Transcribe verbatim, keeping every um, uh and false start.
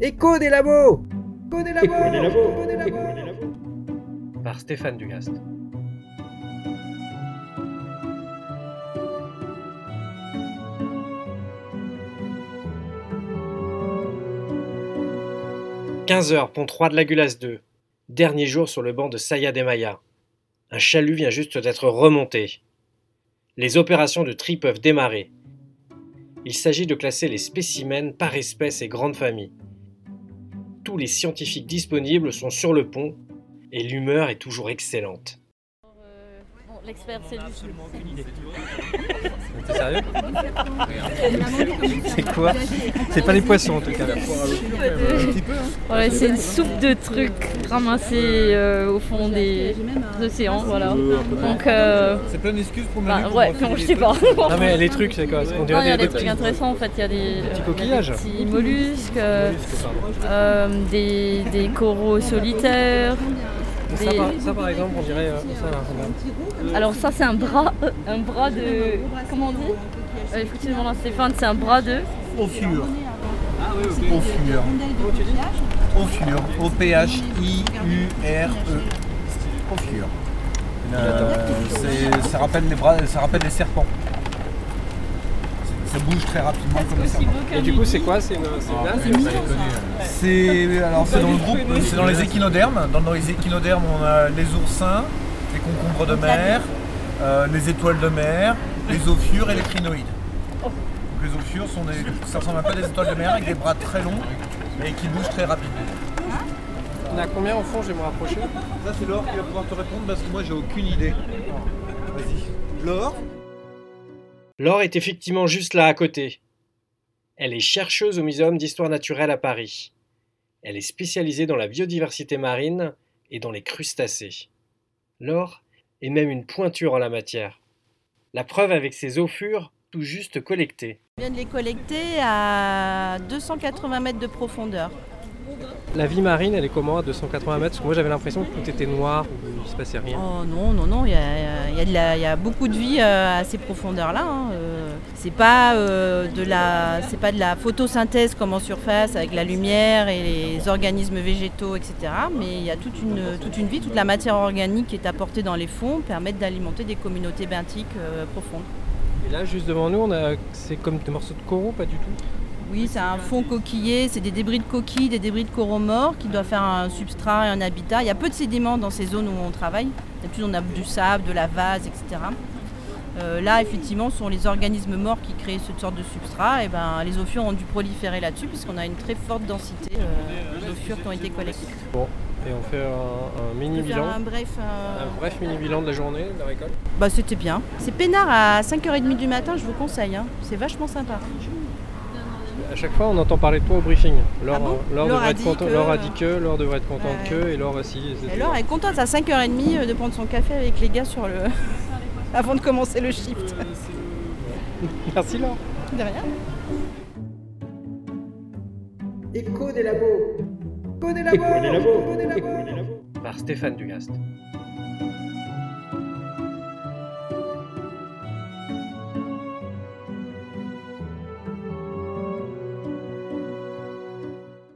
Écho des labos Écho des labos Écho des labos Écho des labos Écho des labos Par Stéphane Dugast. quinze heures, pont trois de la Gulasse deux. Dernier jour sur le banc de Saya des Mayas. Un chalut vient juste d'être remonté. Les opérations de tri peuvent démarrer. Il s'agit de classer les spécimens par espèce et grande famille. Tous les scientifiques disponibles sont sur le pont et l'humeur est toujours excellente. Bon, l'expert, c'est lui. Absolument aucune idée. T'es sérieux? C'est quoi? C'est pas les poissons en tout cas. Voilà, c'est une soupe de trucs ramassés euh, au fond des océans, voilà. Donc, euh, C'est plein d'excuses pour bah, Manu. ouais, non, je sais pas. Non mais les trucs c'est quoi? On Non, dirait il y a des, des trucs intéressants en fait, il y a des, petits euh, coquillages. il y a des petits mollusques, euh, Mollusques, pardon. euh, des, des coraux solitaires. Ça, Des- par, ça par exemple on dirait euh, ça là, regarde. Alors ça c'est un bras, un bras de, comment on dit? Euh, Il faut que tu demandes à Stéphane, c'est un bras de... Ophur. Ophur. Ophur. O P H I U R E. Ophur. Euh, c'est- ça, rappelle les bras, ça rappelle les serpents. Ça bouge très rapidement comme les serpents. Et du coup c'est quoi? C'est une, c'est une algue? C'est alors c'est dans le groupe, c'est dans les échinodermes. Dans, dans les échinodermes, on a les oursins, les concombres de mer, euh, les étoiles de mer, les ophures et les crinoïdes. Donc les ophures sont des, ça ressemble un peu à des étoiles de mer avec des bras très longs et qui bougent très rapidement. On a combien au fond? Je vais me rapprocher. Ça c'est Laure qui va pouvoir te répondre parce que moi j'ai aucune idée. Vas-y. Laure. Laure est effectivement juste là à côté. Elle est chercheuse au Muséum d'histoire naturelle à Paris. Elle est spécialisée dans la biodiversité marine et dans les crustacés. Laure est même une pointure en la matière. La preuve avec ses ophures tout juste collectées. On vient de les collecter à deux cent quatre-vingts mètres de profondeur. La vie marine, elle est comment à deux cent quatre-vingts mètres? Parce que moi j'avais l'impression que tout était noir, il ne se passait rien. Oh non, non, non, il y a, il y a de la- il y a beaucoup de vie euh, à ces profondeurs-là. hein. Euh, c'est pas, euh, de la, c'est pas de la photosynthèse comme en surface avec la lumière et les organismes végétaux, et cetera. Mais il y a toute une, toute une vie, toute la matière organique qui est apportée dans les fonds permettent d'alimenter des communautés benthiques euh, profondes. Et là, juste devant nous, on a, c'est comme des morceaux de coraux, pas du tout? Oui, c'est un fond coquillé, c'est des débris de coquilles, des débris de coraux morts qui doivent faire un substrat et un habitat. Il y a peu de sédiments dans ces zones où on travaille. D'habitude, on a du sable, de la vase, et cetera. Euh, là, effectivement, ce sont les organismes morts qui créent cette sorte de substrat. Et ben, les ophures ont dû proliférer là-dessus puisqu'on a une très forte densité euh, d'ophures qui ont été collectées. Bon, et on fait un, un On mini peut faire bilan. un bref, euh, Un bref mini bilan de la journée, de la récolte. Bah, c'était bien. C'est peinard à cinq heures trente du matin, je vous conseille. hein. C'est vachement sympa. À chaque fois, on entend parler de toi au briefing. Laure, Ah bon Laure Laure devrait a être dit content- que- Laure a dit que, Laure devrait être contente Ouais. que, et Laure aussi. Et Laure est contente à cinq heures trente de prendre son café avec les gars sur le... avant de commencer le shift. Merci Laure. De rien. Écho des labos Écho des labos Écho des labos Écho des labos Écho des labos Par Stéphane Dugast.